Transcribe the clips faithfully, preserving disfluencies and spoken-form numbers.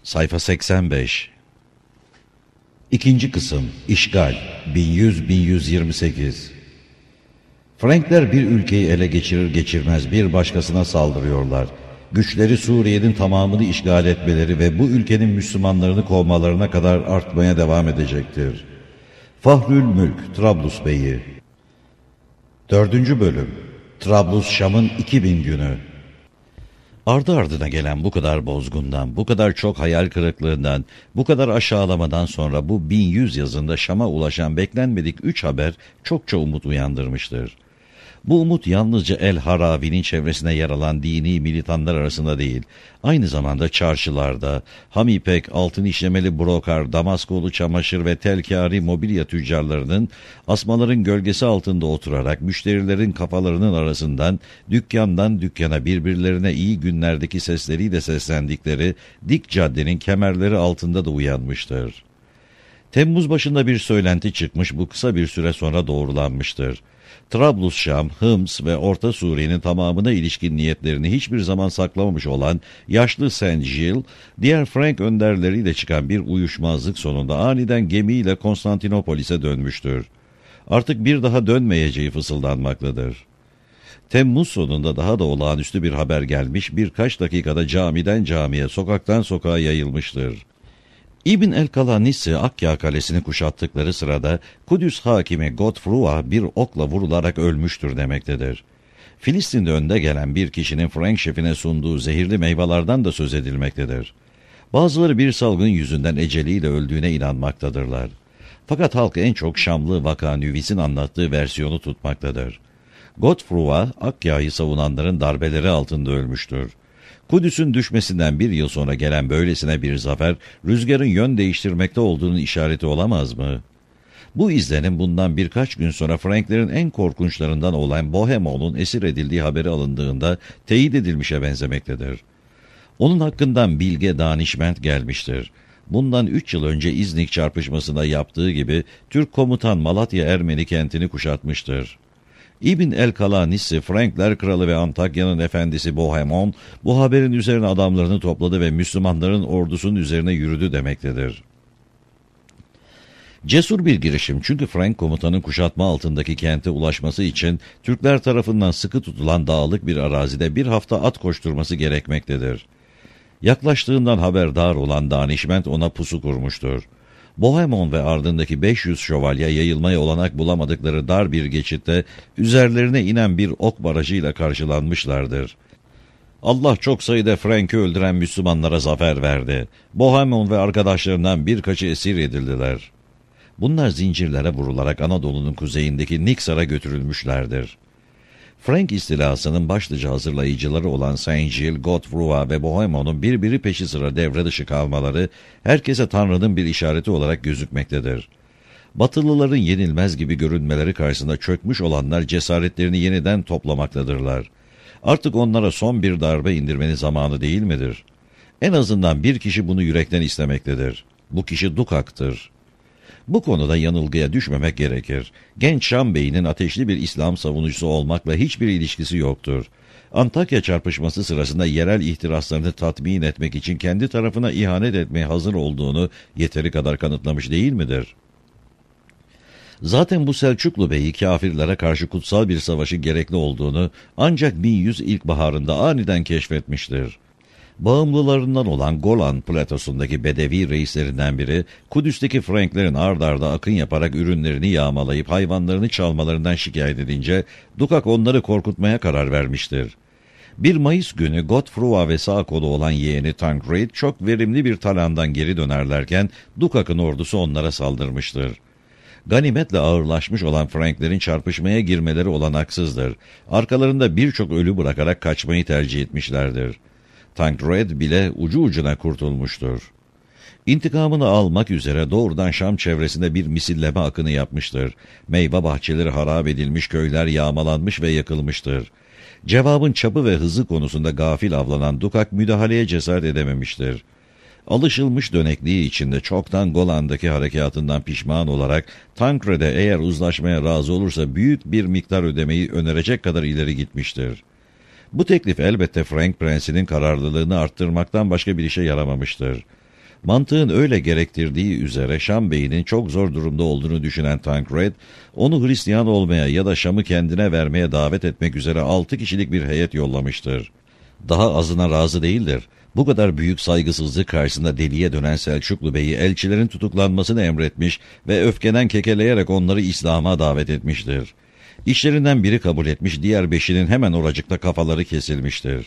Sayfa seksen beş. İkinci kısım. İşgal. bin yüz bin yüz yirmi sekiz. Frankler bir ülkeyi ele geçirir geçirmez bir başkasına saldırıyorlar. Güçleri Suriye'nin tamamını işgal etmeleri ve bu ülkenin Müslümanlarını kovmalarına kadar artmaya devam edecektir. Fahrül Mülk, Trablus Beyi. Dördüncü bölüm. Trablus Şam'ın iki bin günü. Ardı ardına gelen bu kadar bozgundan, bu kadar çok hayal kırıklığından, bu kadar aşağılamadan sonra bu bin yüz yazında Şam'a ulaşan beklenmedik üç haber çokça umut uyandırmıştır. Bu umut yalnızca El Haravi'nin çevresine yer alan dini militanlar arasında değil, aynı zamanda çarşılarda, Hamipek, altın işlemeli brokar, Damaskolu çamaşır ve telkari mobilya tüccarlarının asmaların gölgesi altında oturarak müşterilerin kafalarının arasından dükkandan dükkana birbirlerine iyi günlerdeki sesleriyle seslendikleri dik caddenin kemerleri altında da uyanmıştır. Temmuz başında bir söylenti çıkmış, bu kısa bir süre sonra doğrulanmıştır. Trablus Şam, Hıms ve Orta Suriye'nin tamamına ilişkin niyetlerini hiçbir zaman saklamamış olan yaşlı Saint Gilles, diğer Frank önderleriyle çıkan bir uyuşmazlık sonunda aniden gemiyle Konstantinopolis'e dönmüştür. Artık bir daha dönmeyeceği fısıldanmaktadır. Temmuz sonunda daha da olağanüstü bir haber gelmiş, birkaç dakikada camiden camiye, sokaktan sokağa yayılmıştır. İbn el-Kalanisi Akkâ kalesini kuşattıkları sırada Kudüs hakimi Godfrey bir okla vurularak ölmüştür demektedir. Filistin'de önde gelen bir kişinin Frank şefine sunduğu zehirli meyvelerden de söz edilmektedir. Bazıları bir salgın yüzünden eceliyle öldüğüne inanmaktadırlar. Fakat halk en çok Şamlı Vaka Nüvis'in anlattığı versiyonu tutmaktadır. Godfrey, Akkâ'yı savunanların darbeleri altında ölmüştür. Kudüs'ün düşmesinden bir yıl sonra gelen böylesine bir zafer, rüzgarın yön değiştirmekte olduğunun işareti olamaz mı? Bu izlenim bundan birkaç gün sonra Franklerin en korkunçlarından olan Bohemon'un esir edildiği haberi alındığında teyit edilmişe benzemektedir. Onun hakkından bilge danişment gelmiştir. Bundan üç yıl önce İznik çarpışmasında yaptığı gibi Türk komutan Malatya Ermeni kentini kuşatmıştır. İbn el-Kalanisi, Frankler kralı ve Antakya'nın efendisi Bohemon, bu haberin üzerine adamlarını topladı ve Müslümanların ordusunun üzerine yürüdü demektedir. Cesur bir girişim, çünkü Frank komutanın kuşatma altındaki kente ulaşması için Türkler tarafından sıkı tutulan dağlık bir arazide bir hafta at koşturması gerekmektedir. Yaklaştığından haberdar olan danişment ona pusu kurmuştur. Bohemon ve ardındaki beş yüz şövalye yayılmaya olanak bulamadıkları dar bir geçitte üzerlerine inen bir ok barajıyla karşılanmışlardır. Allah çok sayıda Frank'i öldüren Müslümanlara zafer verdi. Bohemon ve arkadaşlarından birkaçı esir edildiler. Bunlar zincirlere vurularak Anadolu'nun kuzeyindeki Niksar'a götürülmüşlerdir. Frank istilasının başlıca hazırlayıcıları olan Saint Gilles, Godfrey ve Bohemon'un birbiri peşi sıra devre dışı kalmaları herkese Tanrı'nın bir işareti olarak gözükmektedir. Batılıların yenilmez gibi görünmeleri karşısında çökmüş olanlar cesaretlerini yeniden toplamaktadırlar. Artık onlara son bir darbe indirmenin zamanı değil midir? En azından bir kişi bunu yürekten istemektedir. Bu kişi Dukak'tır. Bu konuda yanılgıya düşmemek gerekir. Genç Şam Bey'inin ateşli bir İslam savunucusu olmakla hiçbir ilişkisi yoktur. Antakya çarpışması sırasında yerel ihtiraslarını tatmin etmek için kendi tarafına ihanet etmeye hazır olduğunu yeteri kadar kanıtlamış değil midir? Zaten bu Selçuklu Bey'i kâfirlere karşı kutsal bir savaşı gerekli olduğunu ancak bin yüz ilkbaharında aniden keşfetmiştir. Bağımlılarından olan Golan platosundaki Bedevi reislerinden biri, Kudüs'teki Franklerin ard arda akın yaparak ürünlerini yağmalayıp hayvanlarını çalmalarından şikayet edince, Dukak onları korkutmaya karar vermiştir. Bir Mayıs günü Godfrey ve sağ kolu olan yeğeni Tancred çok verimli bir talandan geri dönerlerken Dukak'ın ordusu onlara saldırmıştır. Ganimetle ağırlaşmış olan Franklerin çarpışmaya girmeleri olanaksızdır. Arkalarında birçok ölü bırakarak kaçmayı tercih etmişlerdir. Tancred bile ucu ucuna kurtulmuştur. İntikamını almak üzere doğrudan Şam çevresinde bir misilleme akını yapmıştır. Meyve bahçeleri harap edilmiş, köyler yağmalanmış ve yakılmıştır. Cevabın çapı ve hızı konusunda gafil avlanan Dukak müdahaleye cesaret edememiştir. Alışılmış dönekliği içinde çoktan Golan'daki harekatından pişman olarak Tancred'e eğer uzlaşmaya razı olursa büyük bir miktar ödemeyi önerecek kadar ileri gitmiştir. Bu teklif elbette Frank Prensi'nin kararlılığını arttırmaktan başka bir işe yaramamıştır. Mantığın öyle gerektirdiği üzere Şam beyinin çok zor durumda olduğunu düşünen Tancred, onu Hristiyan olmaya ya da Şam'ı kendine vermeye davet etmek üzere altı kişilik bir heyet yollamıştır. Daha azına razı değildir. Bu kadar büyük saygısızlık karşısında deliye dönen Selçuklu Bey'i elçilerin tutuklanmasını emretmiş ve öfkeden kekeleyerek onları İslam'a davet etmiştir. İşlerinden biri kabul etmiş, diğer beşinin hemen oracıkta kafaları kesilmiştir.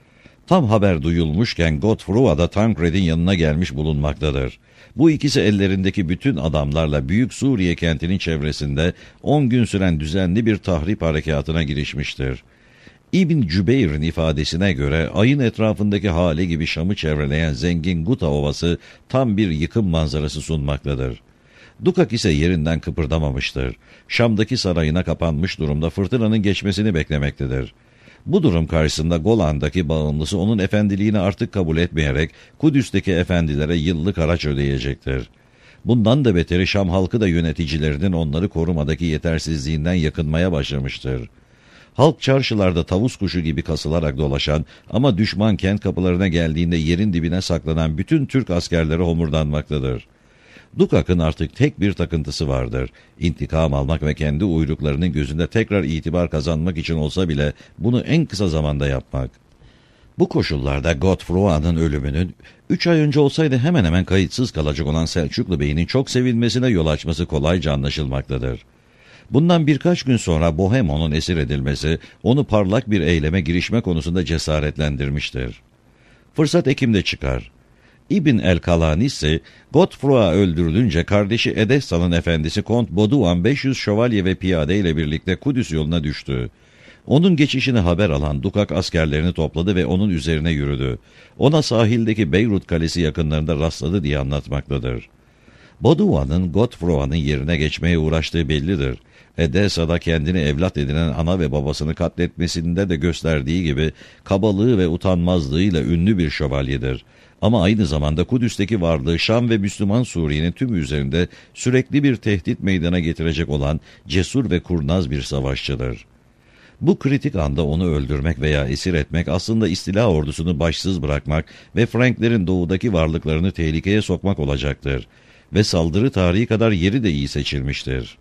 Tam haber duyulmuşken Godefroy da Tancred'in yanına gelmiş bulunmaktadır. Bu ikisi ellerindeki bütün adamlarla Büyük Suriye kentinin çevresinde on gün süren düzenli bir tahrip harekatına girişmiştir. İbn Cübeyr'in ifadesine göre ayın etrafındaki hale gibi Şam'ı çevreleyen zengin Guta Ovası tam bir yıkım manzarası sunmaktadır. Dukak ise yerinden kıpırdamamıştır. Şam'daki sarayına kapanmış durumda fırtınanın geçmesini beklemektedir. Bu durum karşısında Golan'daki bağımlısı onun efendiliğini artık kabul etmeyerek Kudüs'teki efendilere yıllık haraç ödeyecektir. Bundan da beteri Şam halkı da yöneticilerinin onları korumadaki yetersizliğinden yakınmaya başlamıştır. Halk çarşılarda tavus kuşu gibi kasılarak dolaşan ama düşman kent kapılarına geldiğinde yerin dibine saklanan bütün Türk askerleri homurdanmaktadır. Dukak'ın artık tek bir takıntısı vardır. İntikam almak ve kendi uyruklarının gözünde tekrar itibar kazanmak için olsa bile bunu en kısa zamanda yapmak. Bu koşullarda Godefroy'un ölümünün üç ay önce olsaydı hemen hemen kayıtsız kalacak olan Selçuklu Bey'inin çok sevinmesine yol açması kolayca anlaşılmaktadır. Bundan birkaç gün sonra Bohemon'un esir edilmesi onu parlak bir eyleme girişme konusunda cesaretlendirmiştir. Fırsat Ekim'de çıkar. İbn el-Kalani ise Godefroy öldürülünce kardeşi Edessa'nın efendisi Kont Baudouin beş yüz şövalye ve piyade ile birlikte Kudüs yoluna düştü. Onun geçişini haber alan Dukak askerlerini topladı ve onun üzerine yürüdü. Ona sahildeki Beyrut Kalesi yakınlarında rastladı diye anlatmaktadır. Baudouin'ın Godefroy'un yerine geçmeye uğraştığı bellidir. Edessa'da kendini evlat edinen ana ve babasını katletmesinde de gösterdiği gibi kabalığı ve utanmazlığıyla ünlü bir şövalyedir. Ama aynı zamanda Kudüs'teki varlığı Şam ve Müslüman Suriye'nin tümü üzerinde sürekli bir tehdit meydana getirecek olan cesur ve kurnaz bir savaşçıdır. Bu kritik anda onu öldürmek veya esir etmek aslında istila ordusunu başsız bırakmak ve Franklerin doğudaki varlıklarını tehlikeye sokmak olacaktır. Ve saldırı tarihi kadar yeri de iyi seçilmiştir.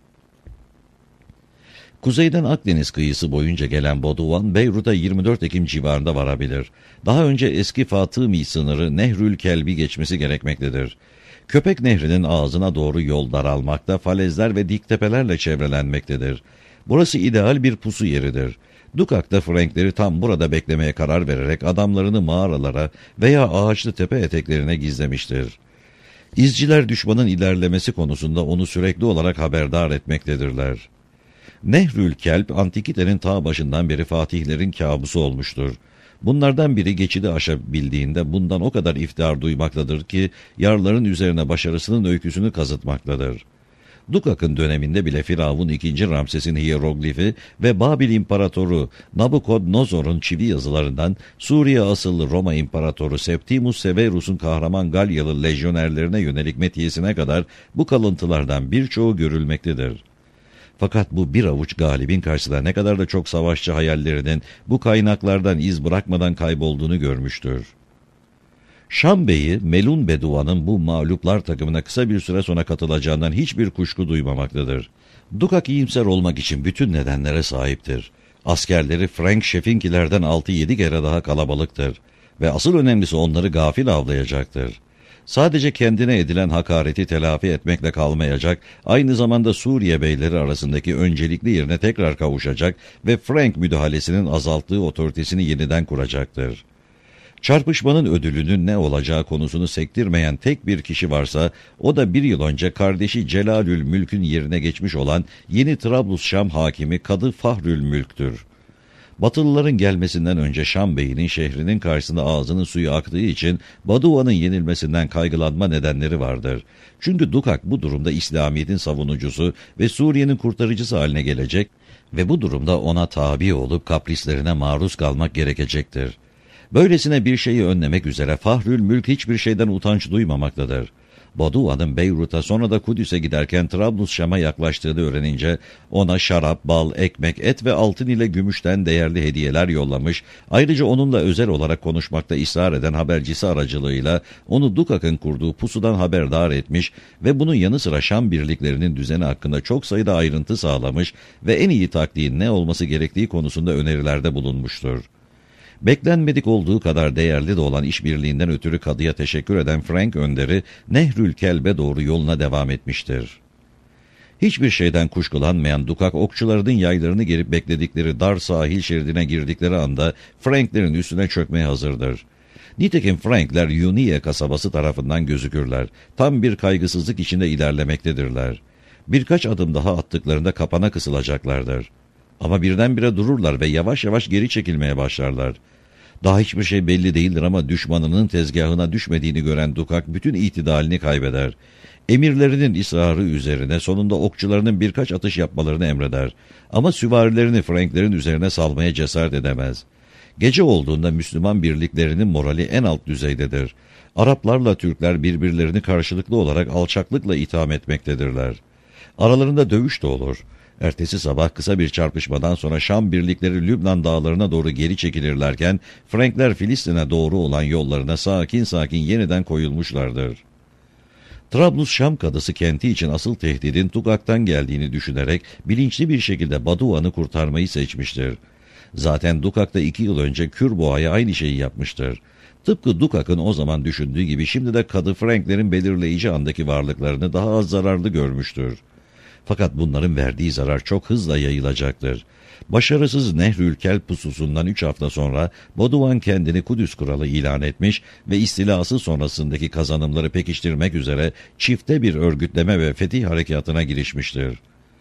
Kuzeyden Akdeniz kıyısı boyunca gelen Baudouin, Beyrut'a yirmi dört Ekim civarında varabilir. Daha önce eski Fatımi sınırı Nehrül Kelbi geçmesi gerekmektedir. Köpek Nehri'nin ağzına doğru yol daralmakta, falezler ve dik tepelerle çevrelenmektedir. Burası ideal bir pusu yeridir. Dukak da Frankleri tam burada beklemeye karar vererek adamlarını mağaralara veya ağaçlı tepe eteklerine gizlemiştir. İzciler düşmanın ilerlemesi konusunda onu sürekli olarak haberdar etmektedirler. Nehrül Kelp, Antikite'nin ta başından beri fatihlerin kabusu olmuştur. Bunlardan biri geçidi aşabildiğinde bundan o kadar iftihar duymaktadır ki yarların üzerine başarısının öyküsünü kazıtmaktadır. Dukak'ın döneminde bile Firavun ikinci. Ramses'in hiyeroglifi ve Babil İmparatoru Nabukodnozor'un çivi yazılarından Suriye asıllı Roma İmparatoru Septimus Severus'un kahraman Galyalı lejyonerlerine yönelik metiyesine kadar bu kalıntılardan birçoğu görülmektedir. Fakat bu bir avuç galibin karşısında ne kadar da çok savaşçı hayallerinin bu kaynaklardan iz bırakmadan kaybolduğunu görmüştür. Şam Bey'i Melun Beduan'ın bu mağluplar takımına kısa bir süre sonra katılacağından hiçbir kuşku duymamaktadır. Dukak iyimser olmak için bütün nedenlere sahiptir. Askerleri Frank şefinkilerden altı yedi kere daha kalabalıktır ve asıl önemlisi onları gafil avlayacaktır. Sadece kendine edilen hakareti telafi etmekle kalmayacak, aynı zamanda Suriye beyleri arasındaki öncelikli yerine tekrar kavuşacak ve Frank müdahalesinin azalttığı otoritesini yeniden kuracaktır. Çarpışmanın ödülünün ne olacağı konusunu sektirmeyen tek bir kişi varsa, o da bir yıl önce kardeşi Celalül Mülk'ün yerine geçmiş olan yeni Trablus Şam hakimi Kadı Fahrül Mülk'tür. Batılıların gelmesinden önce Şam Bey'inin şehrinin karşısında ağzının suyu aktığı için Baudouin'ın yenilmesinden kaygılanma nedenleri vardır. Çünkü Dukak bu durumda İslamiyet'in savunucusu ve Suriye'nin kurtarıcısı haline gelecek ve bu durumda ona tabi olup kaprislerine maruz kalmak gerekecektir. Böylesine bir şeyi önlemek üzere Fahrül Mülk hiçbir şeyden utanç duymamaktadır. Baduan'ın Beyrut'a sonra da Kudüs'e giderken Trablusşam'a yaklaştığını öğrenince ona şarap, bal, ekmek, et ve altın ile gümüşten değerli hediyeler yollamış, ayrıca onunla özel olarak konuşmakta ısrar eden habercisi aracılığıyla onu Dukak'ın kurduğu pusudan haberdar etmiş ve bunun yanı sıra Şam birliklerinin düzeni hakkında çok sayıda ayrıntı sağlamış ve en iyi taktiğin ne olması gerektiği konusunda önerilerde bulunmuştur. Beklenmedik olduğu kadar değerli de olan işbirliğinden ötürü kadıya teşekkür eden Frank önderi Nehrül Kelb'e doğru yoluna devam etmiştir. Hiçbir şeyden kuşkulanmayan Dukak okçularının yaylarını gerip bekledikleri dar sahil şeridine girdikleri anda Franklerin üstüne çökmeye hazırdır. Nitekim Frankler Yuniye kasabası tarafından gözükürler. Tam bir kaygısızlık içinde ilerlemektedirler. Birkaç adım daha attıklarında kapana kısılacaklardır. Ama birdenbire dururlar ve yavaş yavaş geri çekilmeye başlarlar. Daha hiçbir şey belli değildir ama düşmanının tezgahına düşmediğini gören Dukak bütün itidalini kaybeder. Emirlerinin ısrarı üzerine sonunda okçularının birkaç atış yapmalarını emreder. Ama süvarilerini Franklerin üzerine salmaya cesaret edemez. Gece olduğunda Müslüman birliklerinin morali en alt düzeydedir. Araplarla Türkler birbirlerini karşılıklı olarak alçaklıkla itham etmektedirler. Aralarında dövüş de olur. Ertesi sabah kısa bir çarpışmadan sonra Şam birlikleri Lübnan dağlarına doğru geri çekilirlerken Frankler Filistin'e doğru olan yollarına sakin sakin yeniden koyulmuşlardır. Trablus-Şam kadısı kenti için asıl tehdidin Dukak'tan geldiğini düşünerek bilinçli bir şekilde Baduan'ı kurtarmayı seçmiştir. Zaten Dukak da iki yıl önce Kürboğa'ya aynı şeyi yapmıştır. Tıpkı Dukak'ın o zaman düşündüğü gibi şimdi de kadı Franklerin belirleyici andaki varlıklarını daha az zararlı görmüştür. Fakat bunların verdiği zarar çok hızla yayılacaktır. Başarısız Nehrül Kelb pususundan üç hafta sonra Baduan kendini Kudüs kralı ilan etmiş ve istilası sonrasındaki kazanımları pekiştirmek üzere çifte bir örgütleme ve fetih harekatına girişmiştir.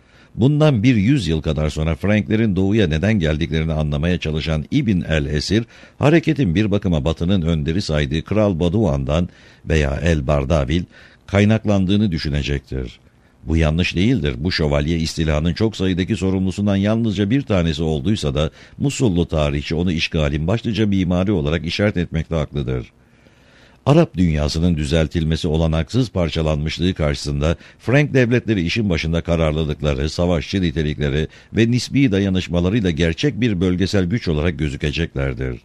Bundan bir yüzyıl kadar sonra Franklerin doğuya neden geldiklerini anlamaya çalışan İbn el-Esir, hareketin bir bakıma Batı'nın önderi saydığı Kral Baduan'dan veya El-Bardavil kaynaklandığını düşünecektir. Bu yanlış değildir. Bu şövalye istilanın çok sayıdaki sorumlusundan yalnızca bir tanesi olduysa da Musullu tarihçi onu işgalin başlıca mimari olarak işaret etmekte haklıdır. Arap dünyasının düzeltilmesi olanaksız parçalanmışlığı karşısında Frank devletleri işin başında kararlılıkları, savaşçı nitelikleri ve nisbi dayanışmalarıyla gerçek bir bölgesel güç olarak gözükeceklerdir.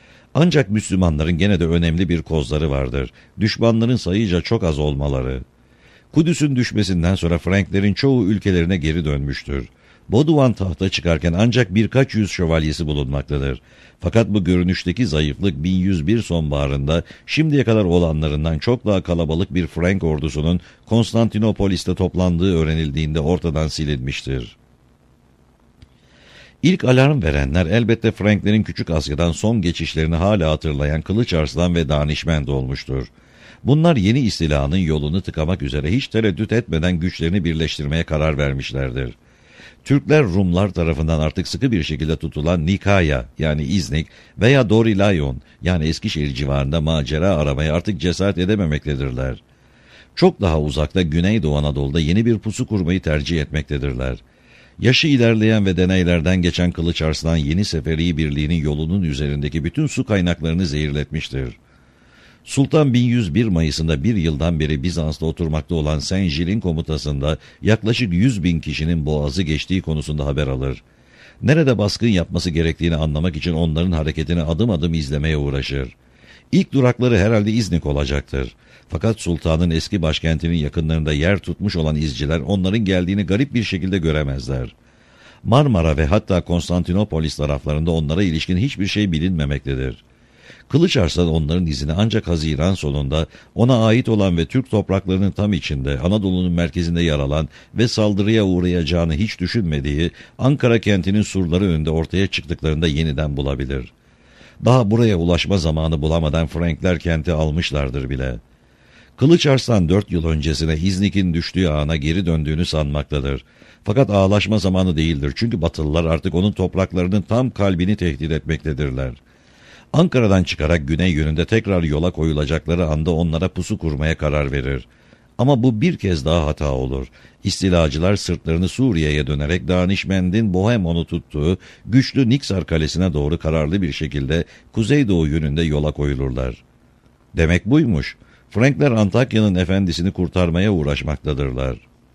Ancak Müslümanların gene de önemli bir kozları vardır. Düşmanların sayıca çok az olmaları. Kudüs'ün düşmesinden sonra Franklerin çoğu ülkelerine geri dönmüştür. Baduan tahta çıkarken ancak birkaç yüz şövalyesi bulunmaktadır. Fakat bu görünüşteki zayıflık bin yüz bir sonbaharında şimdiye kadar olanlarından çok daha kalabalık bir Frank ordusunun Konstantinopolis'te toplandığı öğrenildiğinde ortadan silinmiştir. İlk alarm verenler elbette Franklerin Küçük Asya'dan son geçişlerini hala hatırlayan Kılıç Arslan ve Danişmend olmuştur. Bunlar yeni istilanın yolunu tıkamak üzere hiç tereddüt etmeden güçlerini birleştirmeye karar vermişlerdir. Türkler Rumlar tarafından artık sıkı bir şekilde tutulan Nikaya yani İznik veya Dorilayon yani Eskişehir civarında macera aramaya artık cesaret edememektedirler. Çok daha uzakta Güneydoğu Anadolu'da yeni bir pusu kurmayı tercih etmektedirler. Yaşı ilerleyen ve deneylerden geçen Kılıç Arslan yeni Seferi Birliği'nin yolunun üzerindeki bütün su kaynaklarını zehirletmiştir. Sultan bin yüz bir Mayıs'ında bir yıldan beri Bizans'ta oturmakta olan Saint Giles'in komutasında yaklaşık yüz bin kişinin boğazı geçtiği konusunda haber alır. Nerede baskın yapması gerektiğini anlamak için onların hareketini adım adım izlemeye uğraşır. İlk durakları herhalde İznik olacaktır. Fakat sultanın eski başkentinin yakınlarında yer tutmuş olan izciler onların geldiğini garip bir şekilde göremezler. Marmara ve hatta Konstantinopolis taraflarında onlara ilişkin hiçbir şey bilinmemektedir. Kılıç Arslan onların izini ancak Haziran sonunda ona ait olan ve Türk topraklarının tam içinde Anadolu'nun merkezinde yer alan ve saldırıya uğrayacağını hiç düşünmediği Ankara kentinin surları önünde ortaya çıktıklarında yeniden bulabilir. Daha buraya ulaşma zamanı bulamadan Frankler kenti almışlardır bile. Kılıç Arslan dört yıl öncesine İznik'in düştüğü ana geri döndüğünü sanmaktadır. Fakat ağlaşma zamanı değildir çünkü Batılılar artık onun topraklarının tam kalbini tehdit etmektedirler. Ankara'dan çıkarak güney yönünde tekrar yola koyulacakları anda onlara pusu kurmaya karar verir. Ama bu bir kez daha hata olur. İstilacılar sırtlarını Suriye'ye dönerek Danişmend'in Bohemon'u tuttuğu güçlü Niksar Kalesi'ne doğru kararlı bir şekilde kuzeydoğu yönünde yola koyulurlar. Demek buymuş. Frankler Antakya'nın efendisini kurtarmaya uğraşmaktadırlar.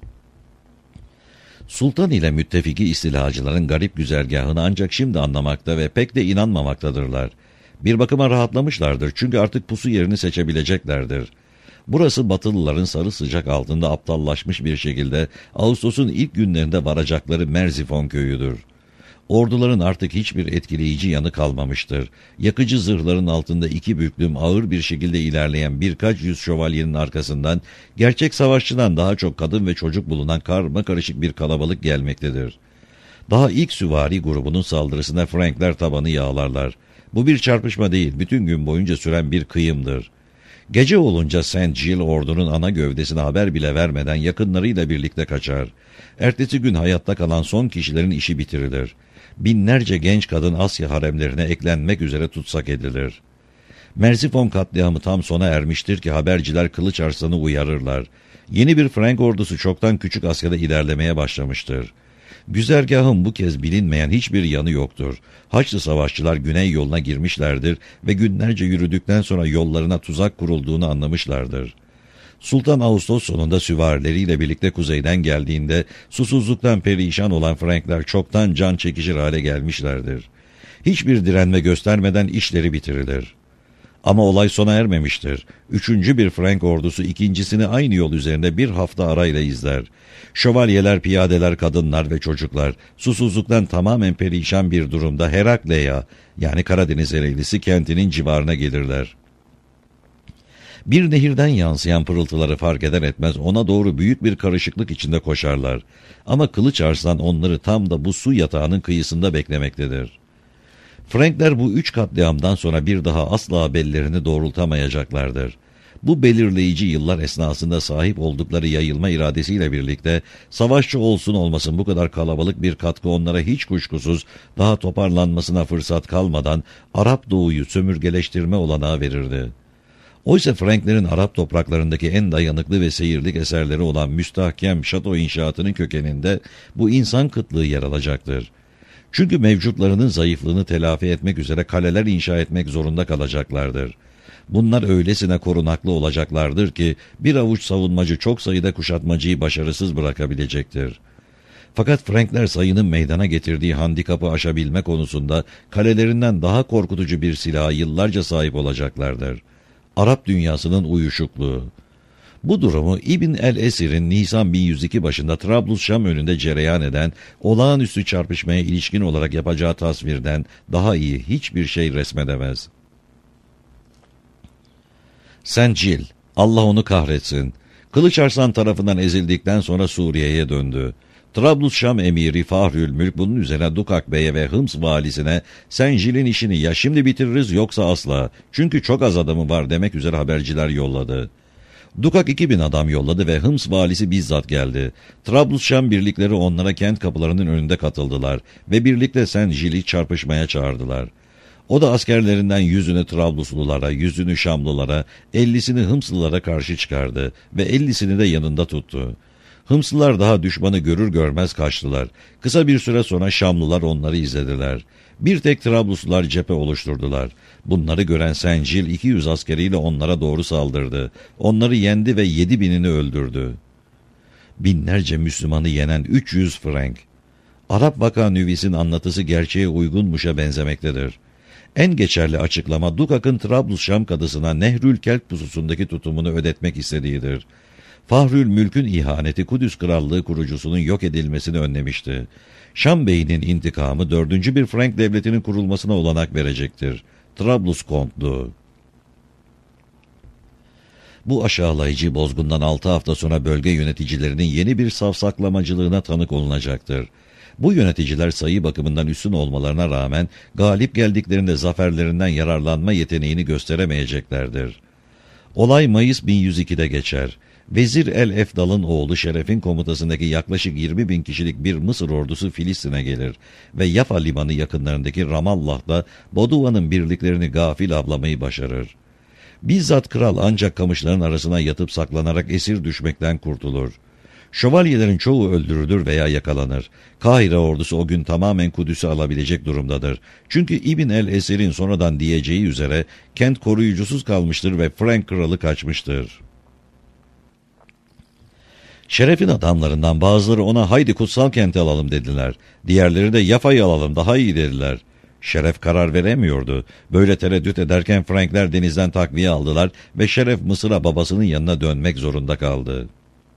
Sultan ile müttefiki istilacıların garip güzergahını ancak şimdi anlamakta ve pek de inanmamaktadırlar. Bir bakıma rahatlamışlardır çünkü artık pusu yerini seçebileceklerdir. Burası Batılıların sarı sıcak altında aptallaşmış bir şekilde Ağustos'un ilk günlerinde varacakları Merzifon köyüdür. Orduların artık hiçbir etkileyici yanı kalmamıştır. Yakıcı zırhların altında iki büklüm ağır bir şekilde ilerleyen birkaç yüz şövalyenin arkasından gerçek savaşçıdan daha çok kadın ve çocuk bulunan karma karışık bir kalabalık gelmektedir. Daha ilk süvari grubunun saldırısına Frankler tabanı yağlarlar. Bu bir çarpışma değil, bütün gün boyunca süren bir kıyımdır. Gece olunca Saint Gilles ordunun ana gövdesine haber bile vermeden yakınlarıyla birlikte kaçar. Ertesi gün hayatta kalan son kişilerin işi bitirilir. Binlerce genç kadın Asya haremlerine eklenmek üzere tutsak edilir. Merzifon katliamı tam sona ermiştir ki haberciler Kılıç Arslan'ı uyarırlar. Yeni bir Frank ordusu çoktan küçük Asya'da ilerlemeye başlamıştır. Güzergahın bu kez bilinmeyen hiçbir yanı yoktur. Haçlı savaşçılar güney yoluna girmişlerdir ve günlerce yürüdükten sonra yollarına tuzak kurulduğunu anlamışlardır. Sultan Ağustos sonunda süvarileriyle birlikte kuzeyden geldiğinde susuzluktan perişan olan Frankler çoktan can çekişir hale gelmişlerdir. Hiçbir direnme göstermeden işleri bitirilir. Ama olay sona ermemiştir. Üçüncü bir Frank ordusu ikincisini aynı yol üzerinde bir hafta arayla izler. Şövalyeler, piyadeler, kadınlar ve çocuklar susuzluktan tamamen perişan bir durumda Herakleia yani Karadeniz Ereğlisi kentinin civarına gelirler. Bir nehirden yansıyan pırıltıları fark eder etmez ona doğru büyük bir karışıklık içinde koşarlar. Ama Kılıç Arslan onları tam da bu su yatağının kıyısında beklemektedir. Frankler bu üç katliamdan sonra bir daha asla bellerini doğrultamayacaklardır. Bu belirleyici yıllar esnasında sahip oldukları yayılma iradesiyle birlikte savaşçı olsun olmasın bu kadar kalabalık bir katkı onlara hiç kuşkusuz daha toparlanmasına fırsat kalmadan Arap Doğu'yu sömürgeleştirme olanağı verirdi. Oysa Franklerin Arap topraklarındaki en dayanıklı ve seyirlik eserleri olan müstahkem şato inşaatının kökeninde bu insan kıtlığı yer alacaktır. Çünkü mevcutlarının zayıflığını telafi etmek üzere kaleler inşa etmek zorunda kalacaklardır. Bunlar öylesine korunaklı olacaklardır ki bir avuç savunmacı çok sayıda kuşatmacıyı başarısız bırakabilecektir. Fakat Frankler sayının meydana getirdiği handikapı aşabilme konusunda kalelerinden daha korkutucu bir silaha yıllarca sahip olacaklardır. Arap dünyasının uyuşukluğu. Bu durumu İbn el-Esir'in Nisan bin yüz iki başında Trablus-Şam önünde cereyan eden olağanüstü çarpışmaya ilişkin olarak yapacağı tasvirden daha iyi hiçbir şey resmedemez. Saint Gilles, Allah onu kahretsin, Kılıç Arslan tarafından ezildikten sonra Suriye'ye döndü. Trablus-Şam emiri Fahrül Mülk bunun üzerine Dukak Bey'e ve Hıms valisine Saint Gilles'in işini ya şimdi bitiririz yoksa asla, çünkü çok az adamı var demek üzere haberciler yolladı. Dukak iki bin adam yolladı ve Hıms valisi bizzat geldi. Trablus-Şam birlikleri onlara kent kapılarının önünde katıldılar ve birlikte Saint Gilles'i çarpışmaya çağırdılar. O da askerlerinden yüzünü Trabluslulara, yüzünü Şamlılara, ellisini Hımslılara karşı çıkardı ve ellisini de yanında tuttu. Hımslılar daha düşmanı görür görmez kaçtılar. Kısa bir süre sonra Şamlılar onları izlediler. Bir tek Trabluslular cephe oluşturdular. Bunları gören Saint Gilles iki yüz askeriyle onlara doğru saldırdı. Onları yendi ve yedi binini öldürdü. Binlerce Müslümanı yenen üç yüz Frank. Arap Vaka Nüvis'in anlatısı gerçeğe uygunmuşa benzemektedir. En geçerli açıklama Dukak'ın Trablus-Şam kadısına Nehrül Kelp pususundaki tutumunu ödetmek istediğidir. Fahrül Mülk'ün ihaneti Kudüs Krallığı kurucusunun yok edilmesini önlemişti. Şam Bey'inin intikamı dördüncü bir Frank devletinin kurulmasına olanak verecektir. Trablus Kontluğu. Bu aşağılayıcı bozgundan altı hafta sonra bölge yöneticilerinin yeni bir safsaklamacılığına tanık olunacaktır. Bu yöneticiler sayı bakımından üstün olmalarına rağmen galip geldiklerinde zaferlerinden yararlanma yeteneğini gösteremeyeceklerdir. Olay Mayıs bin yüz iki'de geçer. Vezir el-Efdal'ın oğlu Şeref'in komutasındaki yaklaşık yirmi bin kişilik bir Mısır ordusu Filistin'e gelir ve Yafa limanı yakınlarındaki Ramallah'ta Boduva'nın birliklerini gafil avlamayı başarır. Bizzat kral ancak kamışların arasına yatıp saklanarak esir düşmekten kurtulur. Şövalyelerin çoğu öldürülür veya yakalanır. Kahire ordusu o gün tamamen Kudüs'ü alabilecek durumdadır. Çünkü İbn el-Esir'in sonradan diyeceği üzere kent koruyucusuz kalmıştır ve Frank kralı kaçmıştır. Şeref'in adamlarından bazıları ona haydi kutsal kenti alalım dediler. Diğerleri de Yafa'yı alalım daha iyi dediler. Şeref karar veremiyordu. Böyle tereddüt ederken Frankler denizden takviye aldılar ve Şeref Mısır'a babasının yanına dönmek zorunda kaldı.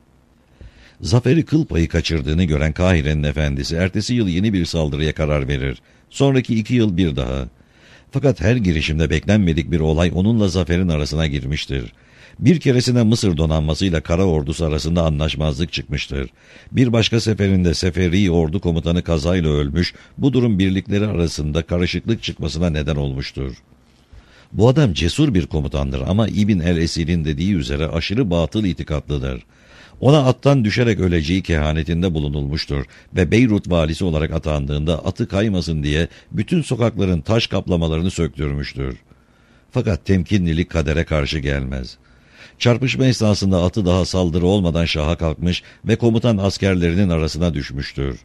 Zaferi kıl payı kaçırdığını gören Kahire'nin efendisi ertesi yıl yeni bir saldırıya karar verir. Sonraki iki yıl bir daha. Fakat her girişimde beklenmedik bir olay onunla zaferin arasına girmiştir. Bir keresinde Mısır donanmasıyla kara ordusu arasında anlaşmazlık çıkmıştır. Bir başka seferinde Seferi ordu komutanı kazayla ölmüş, bu durum birlikleri arasında karışıklık çıkmasına neden olmuştur. Bu adam cesur bir komutandır ama İbn el-Esir'in dediği üzere aşırı batıl itikatlıdır. Ona attan düşerek öleceği kehanetinde bulunulmuştur ve Beyrut valisi olarak atandığında atı kaymasın diye bütün sokakların taş kaplamalarını söktürmüştür. Fakat temkinlilik kadere karşı gelmez. Çarpışma esnasında atı daha saldırı olmadan şaha kalkmış ve komutan askerlerinin arasına düşmüştür.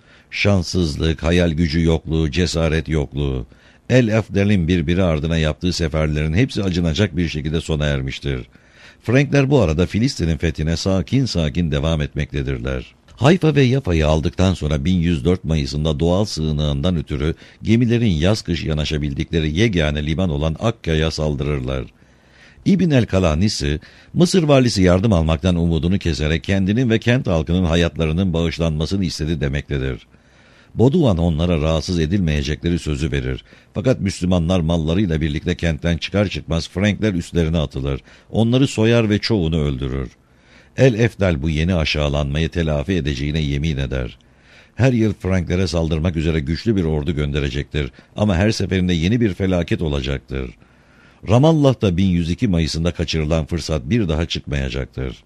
Şanssızlık, hayal gücü yokluğu, cesaret yokluğu, El-Efdel'in birbiri ardına yaptığı seferlerin hepsi acınacak bir şekilde sona ermiştir. Frankler bu arada Filistin'in fethine sakin sakin devam etmektedirler. Hayfa ve Yafa'yı aldıktan sonra bin yüz dört Mayıs'ında doğal sığınağından ötürü gemilerin yaz kış yanaşabildikleri yegane liman olan Akka'ya saldırırlar. İbn el-Kalanisi, Mısır valisi yardım almaktan umudunu keserek kendinin ve kent halkının hayatlarının bağışlanmasını istedi demektedir. Boduan onlara rahatsız edilmeyecekleri sözü verir. Fakat Müslümanlar mallarıyla birlikte kentten çıkar çıkmaz Frankler üstlerine atılır. Onları soyar ve çoğunu öldürür. El-Efdal bu yeni aşağılanmayı telafi edeceğine yemin eder. Her yıl Franklere saldırmak üzere güçlü bir ordu gönderecektir ama her seferinde yeni bir felaket olacaktır. Ramallah'ta bin yüz iki Mayıs'ında kaçırılan fırsat bir daha çıkmayacaktır.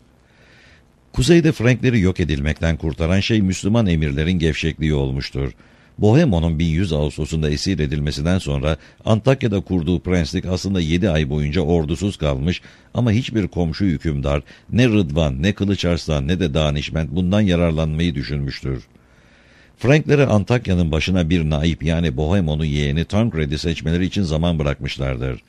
Kuzeyde Frankleri yok edilmekten kurtaran şey Müslüman emirlerin gevşekliği olmuştur. Bohemon'un bin yüz Ağustos'unda esir edilmesinden sonra Antakya'da kurduğu prenslik aslında yedi ay boyunca ordusuz kalmış ama hiçbir komşu hükümdar ne Rıdvan ne Kılıç Arslan ne de Danişment bundan yararlanmayı düşünmüştür. Franklere Antakya'nın başına bir naip yani Bohemon'un yeğeni Tancred'i seçmeleri için zaman bırakmışlardır.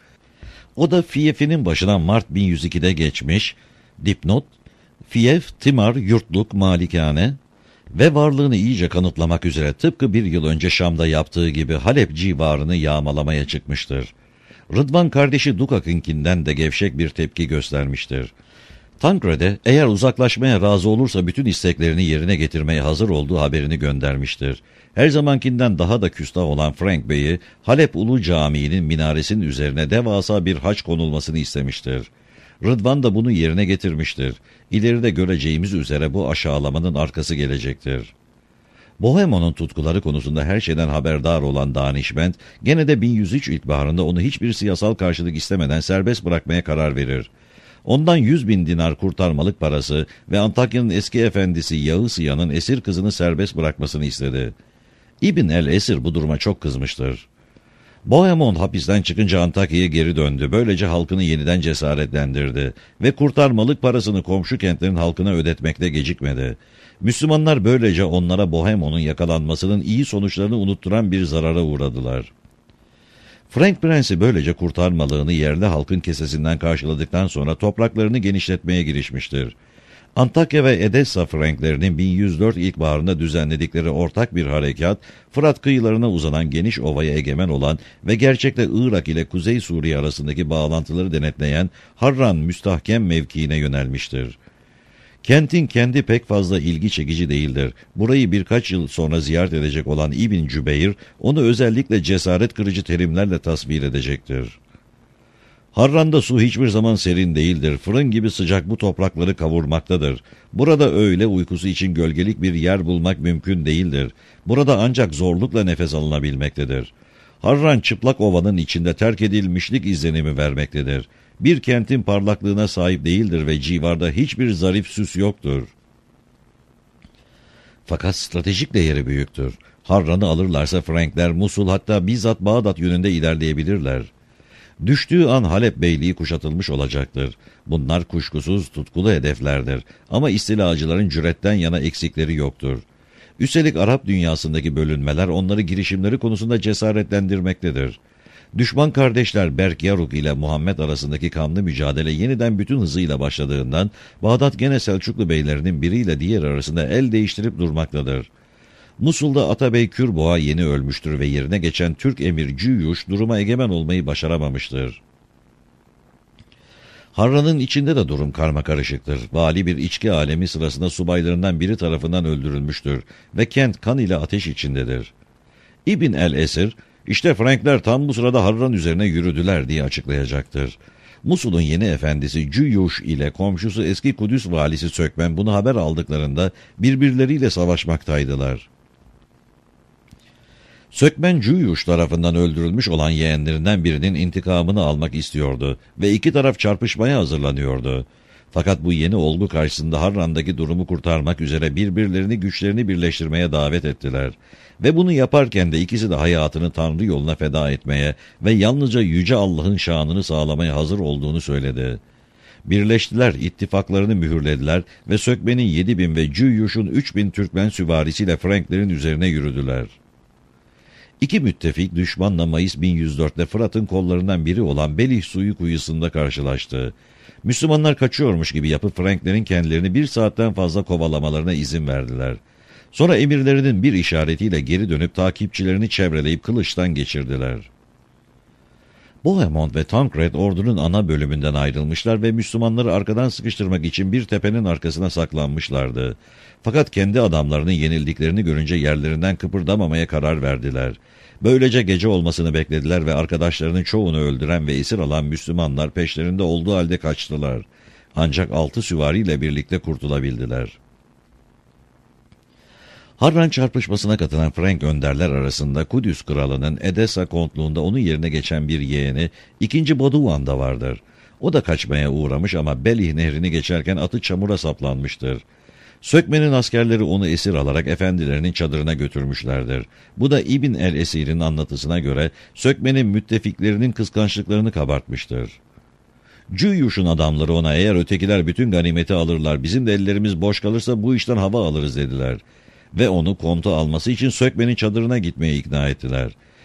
O da Fiyef'inin başına Mart bin yüz ikide geçmiş, dipnot, Fiyef, Timar, yurtluk, malikane ve varlığını iyice kanıtlamak üzere tıpkı bir yıl önce Şam'da yaptığı gibi Halep civarını yağmalamaya çıkmıştır. Rıdvan kardeşi Dukak'ınkinden de gevşek bir tepki göstermiştir. Tancred'e eğer uzaklaşmaya razı olursa bütün isteklerini yerine getirmeye hazır olduğu haberini göndermiştir. Her zamankinden daha da küstah olan Frank Bey'i Halep Ulu Camii'nin minaresinin üzerine devasa bir haç konulmasını istemiştir. Rıdvan da bunu yerine getirmiştir. İleride göreceğimiz üzere bu aşağılamanın arkası gelecektir. Bohemon'un tutkuları konusunda her şeyden haberdar olan Danişment, gene de bin yüz üç ilkbaharında onu hiçbir siyasal karşılık istemeden serbest bırakmaya karar verir. Ondan yüz bin dinar kurtarmalık parası ve Antakya'nın eski efendisi Yağısiya'nın esir kızını serbest bırakmasını istedi. İbn el-Esir bu duruma çok kızmıştır. Bohemon hapisten çıkınca Antakya'ya geri döndü. Böylece halkını yeniden cesaretlendirdi ve kurtarmalık parasını komşu kentlerin halkına ödetmekte gecikmedi. Müslümanlar böylece onlara Bohemon'un yakalanmasının iyi sonuçlarını unutturan bir zarara uğradılar. Frank Prensi böylece kurtarmalığını yerli halkın kesesinden karşıladıktan sonra topraklarını genişletmeye girişmiştir. Antakya ve Edessa Franklerinin bin yüz dört ilkbaharında düzenledikleri ortak bir harekat, Fırat kıyılarına uzanan geniş ovaya egemen olan ve gerçekte Irak ile Kuzey Suriye arasındaki bağlantıları denetleyen Harran müstahkem mevkiine yönelmiştir. Kentin kendi pek fazla ilgi çekici değildir. Burayı birkaç yıl sonra ziyaret edecek olan İbn Cübeyr, onu özellikle cesaret kırıcı terimlerle tasvir edecektir. Harran'da su hiçbir zaman serin değildir. Fırın gibi sıcak bu toprakları kavurmaktadır. Burada öğle uykusu için gölgelik bir yer bulmak mümkün değildir. Burada ancak zorlukla nefes alınabilmektedir. Harran çıplak ovanın içinde terk edilmişlik izlenimi vermektedir. Bir kentin parlaklığına sahip değildir ve civarda hiçbir zarif süs yoktur. Fakat stratejik değeri büyüktür. Harran'ı alırlarsa Frankler Musul hatta bizzat Bağdat yönünde ilerleyebilirler. Düştüğü an Halep Beyliği kuşatılmış olacaktır. Bunlar kuşkusuz tutkulu hedeflerdir ama istilacıların cüretten yana eksikleri yoktur. Üstelik Arap dünyasındaki bölünmeler onları girişimleri konusunda cesaretlendirmektedir. Düşman kardeşler Berk Yaruk ile Muhammed arasındaki kanlı mücadele yeniden bütün hızıyla başladığından Bağdat gene Selçuklu beylerinin biriyle diğer arasında el değiştirip durmaktadır. Musul'da Atabey Kürboğa yeni ölmüştür ve yerine geçen Türk emir Cüyuş duruma egemen olmayı başaramamıştır. Harran'ın içinde de durum karmakarışıktır. Vali bir içki alemi sırasında subaylarından biri tarafından öldürülmüştür ve kent kan ile ateş içindedir. İbn el-Esir, işte Frankler tam bu sırada Harran üzerine yürüdüler diye açıklayacaktır. Musul'un yeni efendisi Cüyuş ile komşusu eski Kudüs valisi Sökmen bunu haber aldıklarında birbirleriyle savaşmaktaydılar. Sökmen Cüyuş tarafından öldürülmüş olan yeğenlerinden birinin intikamını almak istiyordu ve iki taraf çarpışmaya hazırlanıyordu. Fakat bu yeni olgu karşısında Harran'daki durumu kurtarmak üzere birbirlerini güçlerini birleştirmeye davet ettiler. Ve bunu yaparken de ikisi de hayatını Tanrı yoluna feda etmeye ve yalnızca Yüce Allah'ın şanını sağlamaya hazır olduğunu söyledi. Birleştiler, ittifaklarını mühürlediler ve Sökmen'in yedi bin ve Cüyuş'un üç bin Türkmen süvarisiyle Franklerin üzerine yürüdüler. İki müttefik düşmanla Mayıs bin yüz dörtte Fırat'ın kollarından biri olan Belih suyu kuyusunda karşılaştı. Müslümanlar kaçıyormuş gibi yapıp Franklerin kendilerini bir saatten fazla kovalamalarına izin verdiler. Sonra emirlerinin bir işaretiyle geri dönüp takipçilerini çevreleyip kılıçtan geçirdiler. Bohemond ve Tancred ordunun ana bölümünden ayrılmışlar ve Müslümanları arkadan sıkıştırmak için bir tepenin arkasına saklanmışlardı. Fakat kendi adamlarının yenildiklerini görünce yerlerinden kıpırdamamaya karar verdiler. Böylece gece olmasını beklediler ve arkadaşlarının çoğunu öldüren ve esir alan Müslümanlar peşlerinde olduğu halde kaçtılar. Ancak altı süvariyle birlikte kurtulabildiler. Harran çarpışmasına katılan Frank önderler arasında Kudüs kralının Edessa kontluğunda onun yerine geçen bir yeğeni ikinci Baduvan da vardır. O da kaçmaya uğramış ama Belih nehrini geçerken atı çamura saplanmıştır. Sökmen'in askerleri onu esir alarak efendilerinin çadırına götürmüşlerdir. Bu da İbn el-Esir'in anlatısına göre Sökmen'in müttefiklerinin kıskançlıklarını kabartmıştır. Cüyuş'un adamları ona eğer ötekiler bütün ganimeti alırlar bizim de ellerimiz boş kalırsa bu işten hava alırız dediler. Ve onu komuta alması için Sökmen'in çadırına gitmeye ikna ettiler.